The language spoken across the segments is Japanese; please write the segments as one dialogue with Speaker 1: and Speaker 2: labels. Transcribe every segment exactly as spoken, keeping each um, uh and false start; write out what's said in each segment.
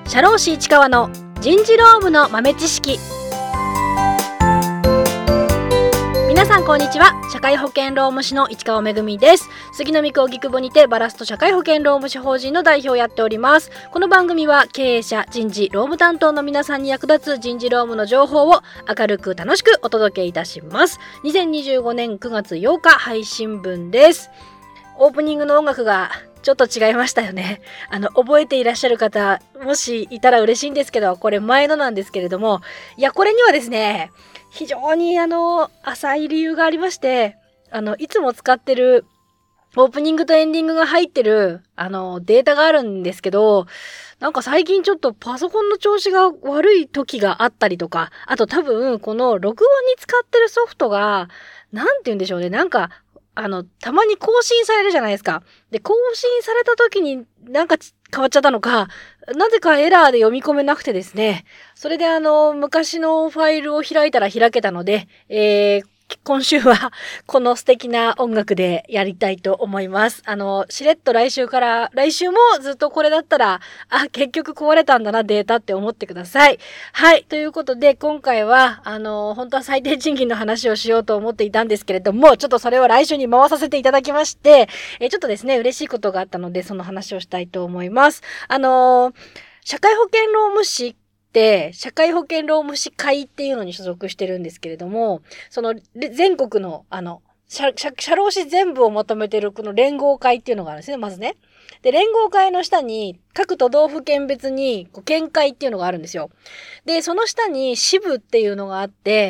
Speaker 1: 社労士市川の人事労務の豆知識。皆さんこんにちは。社会保険労務士の市川めぐみです。杉並区荻窪にてバラスト社会保険労務士法人の代表をやっております。この番組は経営者、人事、労務担当の皆さんに役立つ人事労務の情報を明るく楽しくお届けいたします。にせんにじゅうごねんくがつようか配信分です。オープニングの音楽がちょっと違いましたよね。あの、覚えていらっしゃる方、もしいたら嬉しいんですけど、これ前のなんですけれども、いや、これにはですね、非常にあの、浅い理由がありまして、あの、いつも使ってるオープニングとエンディングが入ってる、あの、データがあるんですけど、なんか最近ちょっとパソコンの調子が悪い時があったりとか、あと多分この録音に使ってるソフトが、なんて言うんでしょうね、なんか、あの、たまに更新されるじゃないですか。で、更新された時になんか変わっちゃったのか、なぜかエラーで読み込めなくてですね。それであの、昔のファイルを開いたら開けたので、えー、今週はこの素敵な音楽でやりたいと思います。あの、しれっと来週から、来週もずっとこれだったら、あ、結局壊れたんだな、データって思ってください。はい。ということで、今回は、あの、本当は最低賃金の話をしようと思っていたんですけれども、ちょっとそれを来週に回させていただきまして、えちょっとですね、嬉しいことがあったので、その話をしたいと思います。あの、社会保険労務士で、社会保険労務士会っていうのに所属してるんですけれども、その全国のあの社、社、社労士全部をまとめてるこの連合会っていうのがあるんですね、まずね。で、連合会の下に各都道府県別に県会っていうのがあるんですよ。で、その下に支部っていうのがあって、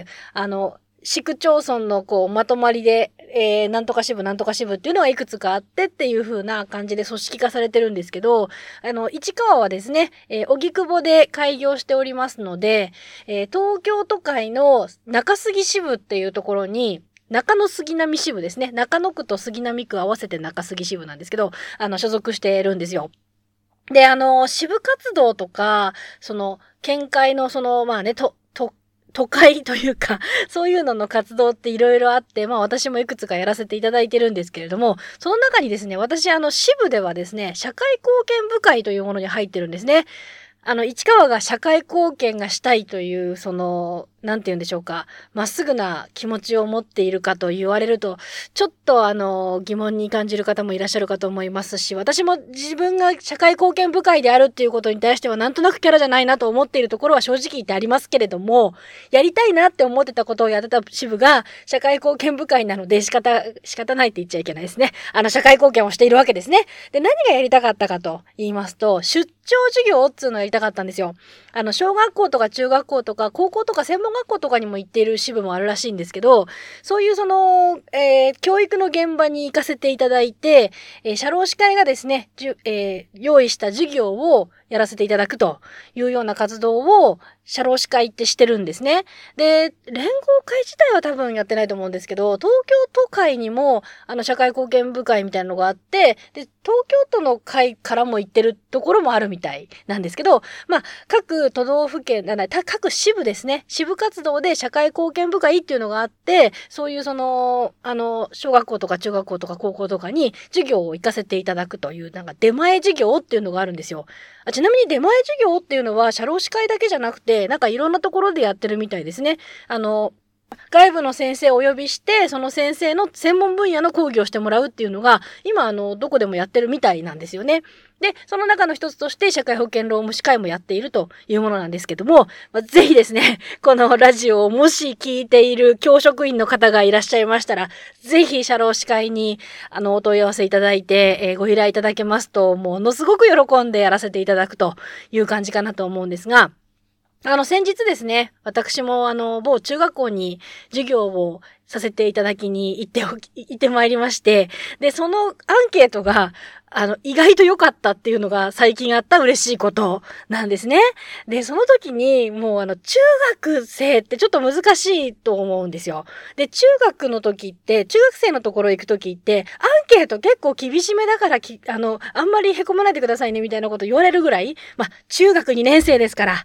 Speaker 1: あの、市区町村のこうまとまりで、えー、なんとか支部なんとか支部っていうのがいくつかあってっていう風な感じで組織化されてるんですけど、あの、市川はですね、えー、荻窪で開業しておりますので、えー、東京都会の中杉支部っていうところに、中野杉並支部ですね。中野区と杉並区合わせて中杉支部なんですけど、あの、所属してるんですよ。で、あの、支部活動とか、その、県会のその、まあね、と、と、都会というか、そういうのの活動っていろいろあって、まあ私もいくつかやらせていただいてるんですけれども、その中にですね、私あの支部ではですね、社会貢献部会というものに入ってるんですね。あの、市川が社会貢献がしたいという、その、なんて言うんでしょうか、まっすぐな気持ちを持っているかと言われると、ちょっとあの、疑問に感じる方もいらっしゃるかと思いますし、私も自分が社会貢献部会であるっていうことに対しては、なんとなくキャラじゃないなと思っているところは正直言ってありますけれども、やりたいなって思ってたことをやってた支部が、社会貢献部会なので仕方、仕方ないって言っちゃいけないですね。あの、社会貢献をしているわけですね。で、何がやりたかったかと言いますと、出張授業っていうのをやりたかったんですよ。あの、小学校とか中学校とか高校とか専門学校とかにも行っている支部もあるらしいんですけど、そういうその、えー、教育の現場に行かせていただいて、えー、社労士会がですね、じゅえー、用意した授業をやらせていただくというような活動を社労士会ってしてるんですね。で、連合会自体は多分やってないと思うんですけど、東京都会にもあの社会貢献部会みたいなのがあって、で、東京都の会からも行ってるところもあるみたいなんですけど、まあ、各都道府県、各支部ですね、支部活動で社会貢献部会っていうのがあって、そういうその、あの、小学校とか中学校とか高校とかに授業を行かせていただくという、なんか出前授業っていうのがあるんですよ。あ、ちなみに出前授業っていうのは社労士会だけじゃなくて、なんかいろんなところでやってるみたいですね。あの、外部の先生をお呼びして、その先生の専門分野の講義をしてもらうっていうのが、今あの、どこでもやってるみたいなんですよね。で、その中の一つとして社会保険労務士会もやっているというものなんですけども、まあ、ぜひですね、このラジオをもし聞いている教職員の方がいらっしゃいましたら、ぜひ社労士会にあの、お問い合わせいただいて、えー、ご依頼いただけますと、ものすごく喜んでやらせていただくという感じかなと思うんですが、あの、先日ですね、私もあの、某中学校に授業をさせていただきに行っておき、行ってまいりまして、で、そのアンケートが、あの、意外と良かったっていうのが最近あった嬉しいことなんですね。で、その時に、もうあの、中学生ってちょっと難しいと思うんですよ。で、中学の時って、中学生のところ行く時って、アンケート結構厳しめだからき、あの、あんまり凹まないでくださいねみたいなこと言われるぐらい、まあ、中学にねん生ですから、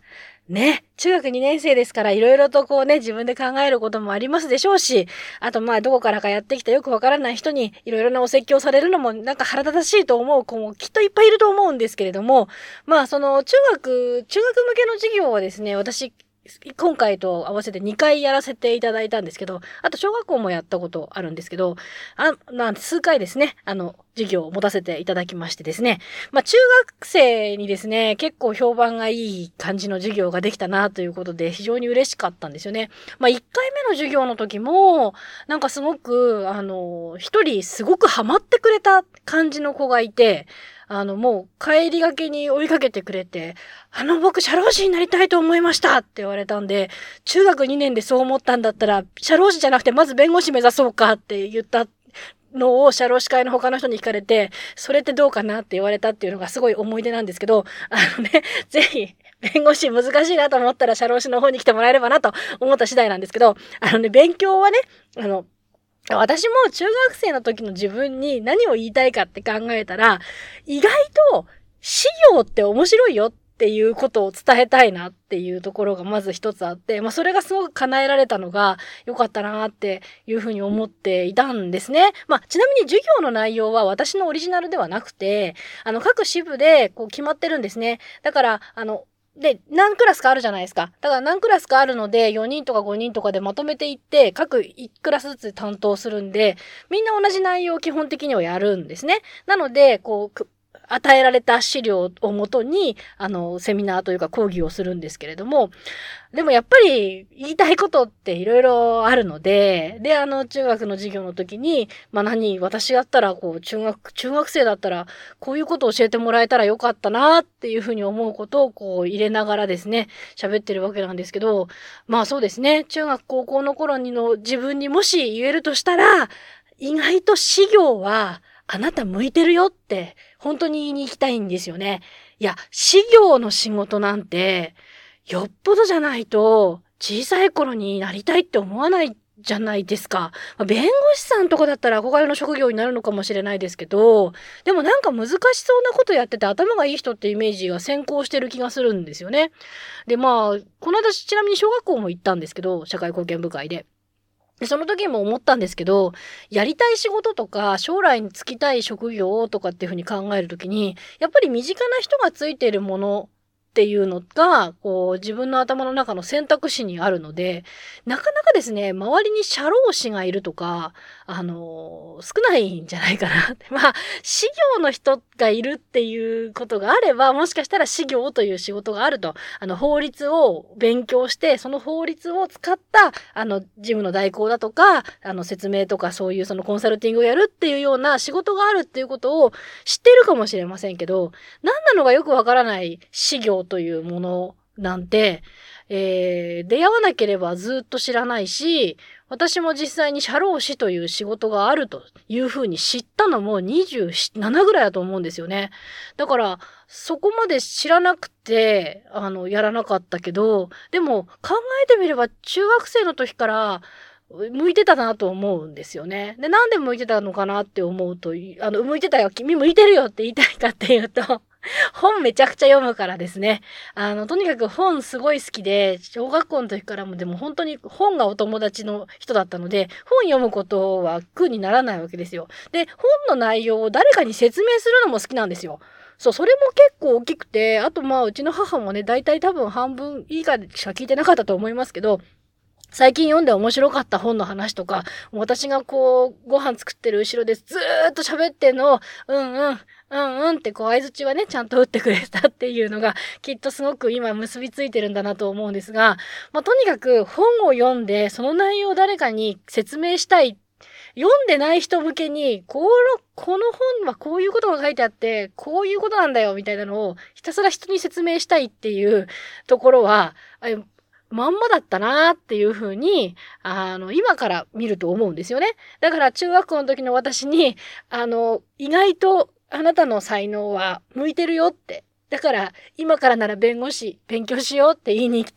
Speaker 1: ね、中学にねん生ですからいろいろとこうね、自分で考えることもありますでしょうし、あとまあどこからかやってきたよくわからない人にいろいろなお説教されるのもなんか腹立たしいと思う子もきっといっぱいいると思うんですけれども、まあその中学、中学向けの授業はですね、私、今回と合わせてにかいやらせていただいたんですけど、あと小学校もやったことあるんですけど、あ、まあ数回ですね、あの、授業を持たせていただきましてですね、まあ中学生にですね、結構評判がいい感じの授業ができたなということで非常に嬉しかったんですよね。まあいっかいめの授業の時も、なんかすごく、あの、一人すごくハマってくれた感じの子がいて、あの、もう帰りがけに追いかけてくれて、あの、僕、社労士になりたいと思いましたって言われたんで、中学にねんでそう思ったんだったら、社労士じゃなくて、まず弁護士目指そうかって言ったのを、社労士会の他の人に聞かれて、それってどうかなって言われたっていうのがすごい思い出なんですけど、あのね、ぜひ、弁護士難しいなと思ったら、社労士の方に来てもらえればなと思った次第なんですけど、あのね、勉強はね、あの、私も中学生の時の自分に何を言いたいかって考えたら、意外と、資料って面白いよっていうことを伝えたいなっていうところがまず一つあって、まあそれがすごく叶えられたのが良かったなっていうふうに思っていたんですね。まあちなみに授業の内容は私のオリジナルではなくて、あの各支部でこう決まってるんですね。だから、あの、で、何クラスかあるじゃないですか。だから何クラスかあるので、よにんとかごにんとかでまとめていって、各いちクラスずつ担当するんで、みんな同じ内容を基本的にはやるんですね。なので、こう、与えられた資料をもとに、あの、セミナーというか講義をするんですけれども、でもやっぱり言いたいことっていろいろあるので、で、あの、中学の授業の時に、まあ何、私だったら、こう、中学、中学生だったら、こういうことを教えてもらえたらよかったなっていうふうに思うことをこう入れながらですね、喋ってるわけなんですけど、まあそうですね、中学高校の頃にの自分にもし言えるとしたら、意外と私業はあなた向いてるよって本当に言いに行きたいんですよね。いや、私業の仕事なんてよっぽどじゃないと小さい頃になりたいって思わないじゃないですか。まあ、弁護士さんとかだったら憧れの職業になるのかもしれないですけど、でもなんか難しそうなことやってて頭がいい人ってイメージが先行してる気がするんですよね。で、まあ、この間ちなみに小学校も行ったんですけど、社会貢献部会で。で、その時も思ったんですけど、やりたい仕事とか、将来に就きたい職業とかっていうふうに考えるときに、やっぱり身近な人がついているものっていうのが、こう、自分の頭の中の選択肢にあるので、なかなかですね、周りに社労士がいるとか、あの、少ないんじゃないかなって。まあ、私業の人がいるっていうことがあれば、もしかしたら私業という仕事があると、あの、法律を勉強して、その法律を使った、あの、事務の代行だとか、あの、説明とかそういうそのコンサルティングをやるっていうような仕事があるっていうことを知っているかもしれませんけど、何なのかよくわからない私業というものなんて、えー、出会わなければずっと知らないし、私も実際に社労士という仕事があるというふうに知ったのもにじゅうななぐらいだと思うんですよね。だから、そこまで知らなくて、あの、やらなかったけど、でも考えてみれば中学生の時から向いてたなと思うんですよね。で、なんで向いてたのかなって思うと、あの、向いてたよ、君向いてるよって言いたいかっていうと、本めちゃくちゃ読むからですね。あの、とにかく本すごい好きで、小学校の時からもでも本当に本がお友達の人だったので、本読むことは苦にならないわけですよ。で、本の内容を誰かに説明するのも好きなんですよ。そう、それも結構大きくて、あとまあ、うちの母もね、だいたい多分半分以下しか聞いてなかったと思いますけど、最近読んで面白かった本の話とか、私がこう、ご飯作ってる後ろでずーっと喋ってんのを、うんうん、うんうんってこう、相槌はね、ちゃんと打ってくれたっていうのが、きっとすごく今結びついてるんだなと思うんですが、まあ、とにかく本を読んで、その内容を誰かに説明したい。読んでない人向けに、この、この本はこういうことが書いてあって、こういうことなんだよ、みたいなのを、ひたすら人に説明したいっていうところは、まんまだったなーっていう風に、あの、今から見ると思うんですよね。だから中学校の時の私に、あの、意外とあなたの才能は向いてるよって。だから今からなら弁護士勉強しようって言いに行きたい。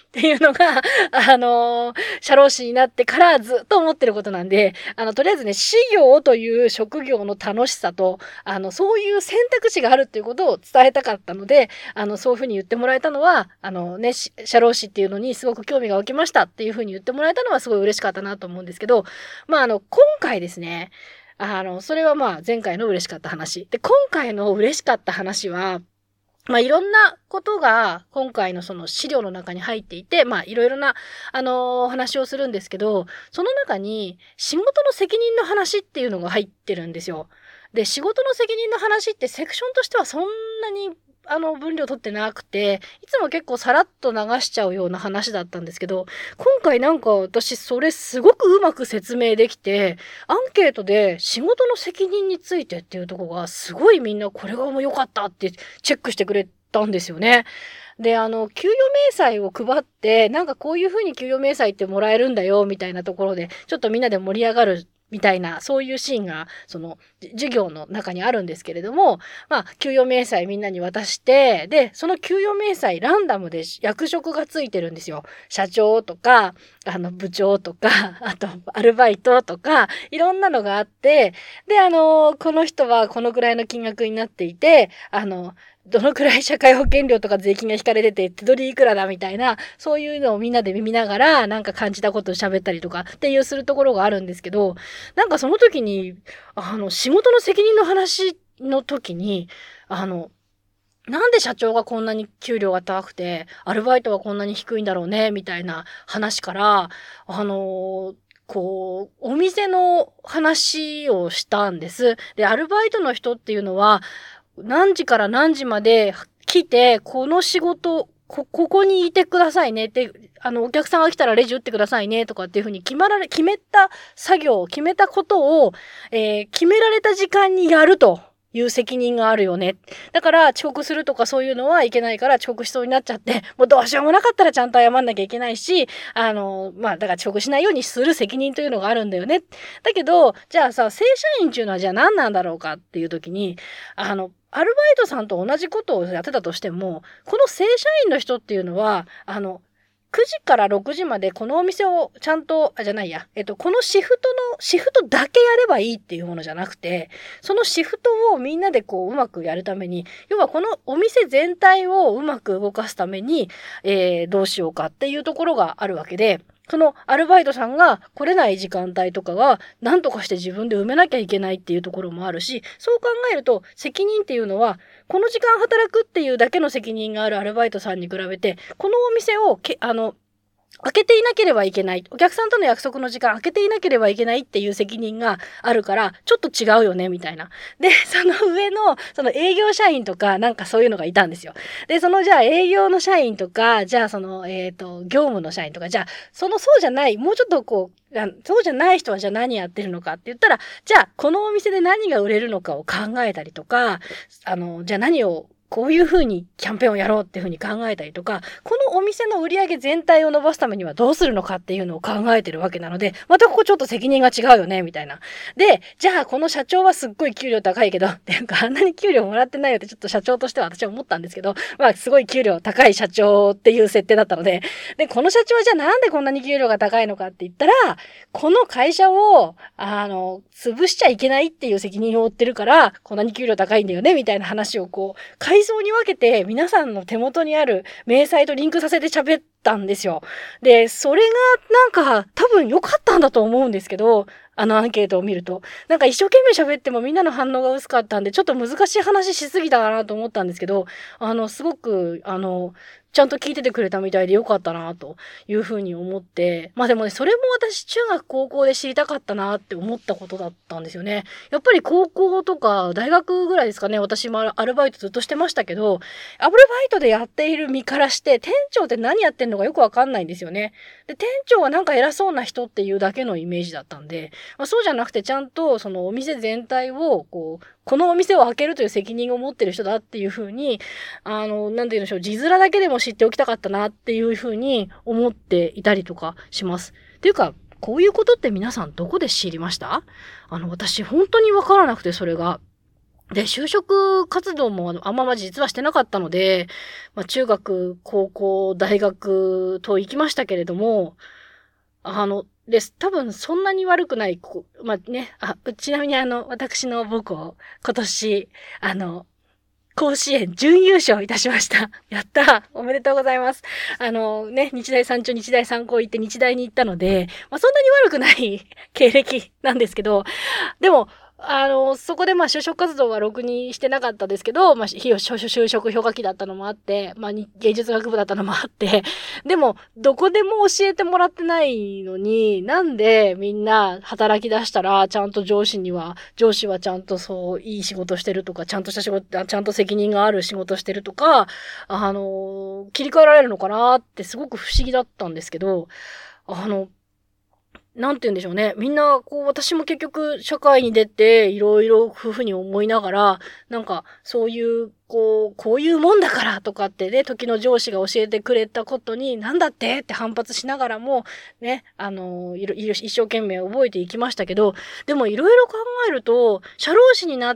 Speaker 1: っていうのが、あのー、社労士になってからずっと思ってることなんで、あの、とりあえずね、事業という職業の楽しさと、あの、そういう選択肢があるっていうことを伝えたかったので、あの、そういうふうに言ってもらえたのは、あのね、社労士っていうのにすごく興味が湧きましたっていうふうに言ってもらえたのはすごい嬉しかったなと思うんですけど、まあ、あの、今回ですね、あの、それはまあ前回の嬉しかった話。で、今回の嬉しかった話は、まあいろんなことが今回のその資料の中に入っていて、まあいろいろな、あのー、話をするんですけど、その中に仕事の責任の話っていうのが入ってるんですよ。で、仕事の責任の話ってセクションとしてはそんなにあの分量取ってなくて、いつも結構さらっと流しちゃうような話だったんですけど、今回なんか私それすごくうまく説明できて、アンケートで仕事の責任についてっていうところがすごいみんなこれがもう良かったってチェックしてくれたんですよね。で、あの、給与明細を配って、なんかこういう風に給与明細ってもらえるんだよみたいなところで、ちょっとみんなで盛り上がるみたいな、そういうシーンが、その、授業の中にあるんですけれども、まあ、給与明細みんなに渡して、で、その給与明細ランダムで役職がついてるんですよ。社長とか、あの、部長とか、あと、アルバイトとか、いろんなのがあって、で、あの、この人はこのぐらいの金額になっていて、あの、どのくらい社会保険料とか税金が引かれてて、手取りいくらだみたいな、そういうのをみんなで見ながら、なんか感じたことを喋ったりとかっていうするところがあるんですけど、なんかその時に、あの、仕事の責任の話の時に、あの、なんで社長がこんなに給料が高くて、アルバイトはこんなに低いんだろうね、みたいな話から、あの、こう、お店の話をしたんです。で、アルバイトの人っていうのは、何時から何時まで来て、この仕事、こ、ここにいてくださいねって、あの、お客さんが来たらレジ打ってくださいねとかっていうふうに決まられ、決めた作業、決めたことを、えー、決められた時間にやるという責任があるよね。だから遅刻するとかそういうのはいけないから遅刻しそうになっちゃって、もうどうしようもなかったらちゃんと謝んなきゃいけないし、あの、まあ、だから遅刻しないようにする責任というのがあるんだよね。だけど、じゃあさ、正社員っていうのはじゃあ何なんだろうかっていう時に、あの、アルバイトさんと同じことをやってたとしても、この正社員の人っていうのは、あの、くじからろくじまでこのお店をちゃんと、あ、じゃないや、えっと、このシフトの、シフトだけやればいいっていうものじゃなくて、そのシフトをみんなでこううまくやるために、要はこのお店全体をうまく動かすために、えー、どうしようかっていうところがあるわけで、そのアルバイトさんが来れない時間帯とかが何とかして自分で埋めなきゃいけないっていうところもあるし、そう考えると責任っていうのはこの時間働くっていうだけの責任があるアルバイトさんに比べて、このお店をけあの開けていなければいけない。お客さんとの約束の時間開けていなければいけないっていう責任があるから、ちょっと違うよね、みたいな。で、その上の、その営業社員とか、なんかそういうのがいたんですよ。で、そのじゃあ営業の社員とか、じゃあその、えっと、業務の社員とか、じゃあ、そのそうじゃない、もうちょっとこう、そうじゃない人はじゃあ何やってるのかって言ったら、じゃあ、このお店で何が売れるのかを考えたりとか、あの、じゃあ何を、こういう風にキャンペーンをやろうっていう風に考えたりとか、このお店の売り上げ全体を伸ばすためにはどうするのかっていうのを考えてるわけなので、またここちょっと責任が違うよね、みたいな。で、じゃあこの社長はすっごい給料高いけど、っていうかあんなに給料もらってないよってちょっと社長としては私は思ったんですけど、まあすごい給料高い社長っていう設定だったので、で、この社長はじゃあなんでこんなに給料が高いのかって言ったら、この会社を、あの、潰しちゃいけないっていう責任を負ってるから、こんなに給料高いんだよね、みたいな話をこう、階層に分けて皆さんの手元にある明細とリンクさせて喋ったんですよ。で、それがなんか多分良かったんだと思うんですけど、あのアンケートを見ると。なんか一生懸命喋ってもみんなの反応が薄かったんで、ちょっと難しい話しすぎたかなと思ったんですけど、あの、すごく、あの、ちゃんと聞いててくれたみたいでよかったなというふうに思って、まあでもね、それも私中学高校で知りたかったなって思ったことだったんですよね。やっぱり高校とか大学ぐらいですかね、私もアルバイトずっとしてましたけど、アルバイトでやっている身からして、店長って何やってんのかよくわかんないんですよね。で、店長はなんか偉そうな人っていうだけのイメージだったんで、まあ、そうじゃなくてちゃんとそのお店全体をこう、このお店を開けるという責任を持ってる人だっていうふうに、あの、なんて言うんでしょう、字面だけでも知っておきたかったなっていうふうに思っていたりとかします。っていうか、こういうことって皆さんどこで知りました？あの、私本当にわからなくてそれが。 で、就職活動もあんまま実はしてなかったので、まあ、中学、高校、大学と行きましたけれども、あの、です。多分そんなに悪くない、こまあ、ね、あ、ちなみにあの、私の母校、今年、あの、甲子園準優勝いたしました。やったおめでとうございます。あのね、日大三中、日大三高行って日大に行ったので、まあそんなに悪くない経歴なんですけど、でも、あの、そこでまあ就職活動はろくにしてなかったですけど、まあ、就職氷河期だったのもあって、まあ、芸術学部だったのもあって、でも、どこでも教えてもらってないのに、なんでみんな働き出したら、ちゃんと上司には、上司はちゃんとそう、いい仕事してるとか、ちゃんとした仕事、ちゃんと責任がある仕事してるとか、あの、切り替えられるのかなってすごく不思議だったんですけど、あの、なんて言うんでしょうね。みんな、こう、私も結局、社会に出て、いろいろ、ふうふに思いながら、なんか、そういう、こう、こういうもんだからとかってね、時の上司が教えてくれたことに、なんだってって反発しながらも、ね、あの、いろ、いろ、一生懸命覚えていきましたけど、でもいろいろ考えると、社労士になって、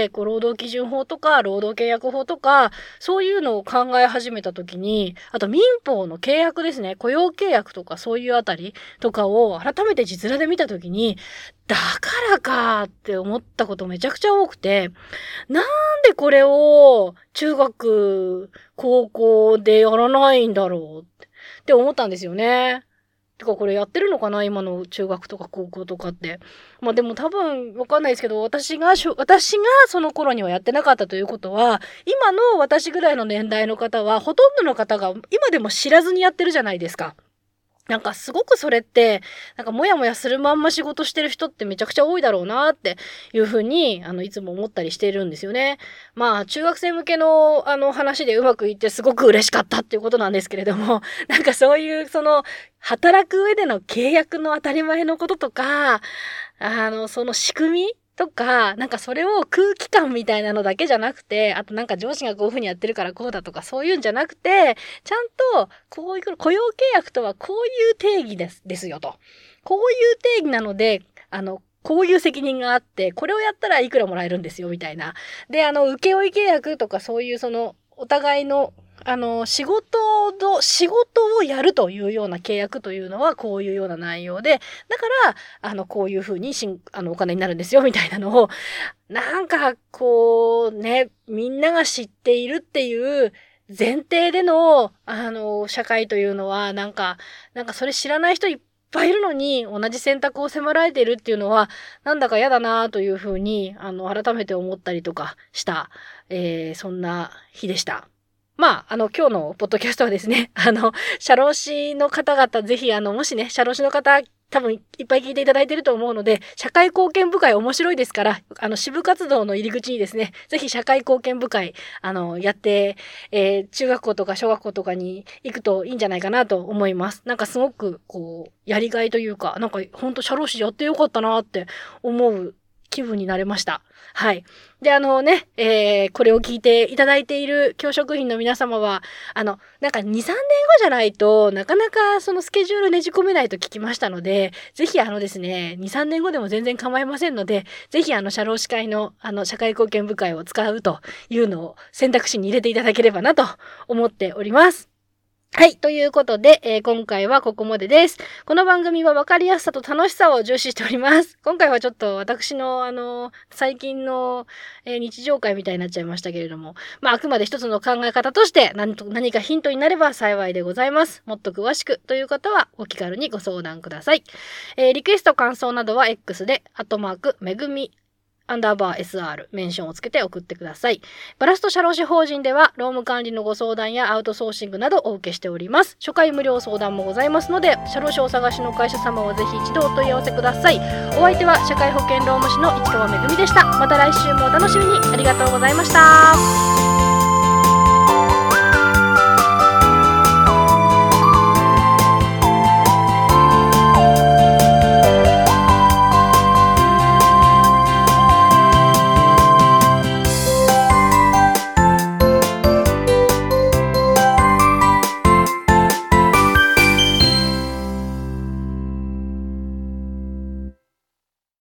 Speaker 1: こう、労働基準法とか、労働契約法とか、そういうのを考え始めたときに、あと民法の契約ですね、雇用契約とかそういうあたりとかを改めて実例で見たときに、だからかって思ったことめちゃくちゃ多くて、なんでこれを中学、高校でやらないんだろうって思ったんですよね。てかこれやってるのかな今の中学とか高校とかって。まあでも多分わかんないですけど、私が、私がその頃にはやってなかったということは、今の私ぐらいの年代の方は、ほとんどの方が今でも知らずにやってるじゃないですか。なんかすごくそれって、なんかもやもやするまんま仕事してる人ってめちゃくちゃ多いだろうなっていうふうに、あの、いつも思ったりしているんですよね。まあ、中学生向けの、あの、話でうまくいってすごく嬉しかったっていうことなんですけれども、なんかそういう、その、働く上での契約の当たり前のこととか、あの、その仕組みとか、なんかそれを空気感みたいなのだけじゃなくて、あとなんか上司がこういう風にやってるからこうだとかそういうんじゃなくて、ちゃんとこういう雇用契約とはこういう定義です、ですよと。こういう定義なので、あの、こういう責任があって、これをやったらいくらもらえるんですよみたいな。で、あの、請負契約とかそういうその、お互いのあの、仕事の、仕事をやるというような契約というのはこういうような内容で、だから、あの、こういうふうにしん、あの、お金になるんですよ、みたいなのを、なんか、こう、ね、みんなが知っているっていう前提での、あの、社会というのは、なんか、なんかそれ知らない人いっぱいいるのに、同じ選択を迫られているっていうのは、なんだか嫌だなというふうに、あの、改めて思ったりとかした、えー、そんな日でした。まあ、あの、今日のポッドキャストはですね、あの、社労士の方々、ぜひ、あの、もしね、社労士の方、多分いっぱい聞いていただいていると思うので、社会貢献部会面白いですから、あの、支部活動の入り口にですね、ぜひ社会貢献部会、あの、やって、えー、中学校とか小学校とかに行くといいんじゃないかなと思います。なんかすごく、こう、やりがいというか、なんか、ほんと社労士やってよかったなって思う気分になれました。はい。で、あのね、えー、これを聞いていただいている教職員の皆様は、あの、なんかに、さんねんごじゃないとなかなかそのスケジュールねじ込めないと聞きましたので、ぜひあのですね、に、さんねんごでも全然構いませんので、ぜひあの、社労士会のあの、社会貢献部会を使うというのを選択肢に入れていただければなと思っております。はい。ということで、えー、今回はここまでです。この番組は分かりやすさと楽しさを重視しております。今回はちょっと私の、あの、最近の、えー、日常会みたいになっちゃいましたけれども、まあ、あくまで一つの考え方として何と、何かヒントになれば幸いでございます。もっと詳しくという方はお気軽にご相談ください。えー、リクエスト感想などは X で、アットマーク、めぐみ、アンダーバー エスアール メンションをつけて送ってください。バラスト社労士法人では労務管理のご相談やアウトソーシングなどお受けしております。初回無料相談もございますので、社労士をお探しの会社様はぜひ一度お問い合わせください。お相手は社会保険労務士の市川めぐみでした。また来週もお楽しみに。ありがとうございました。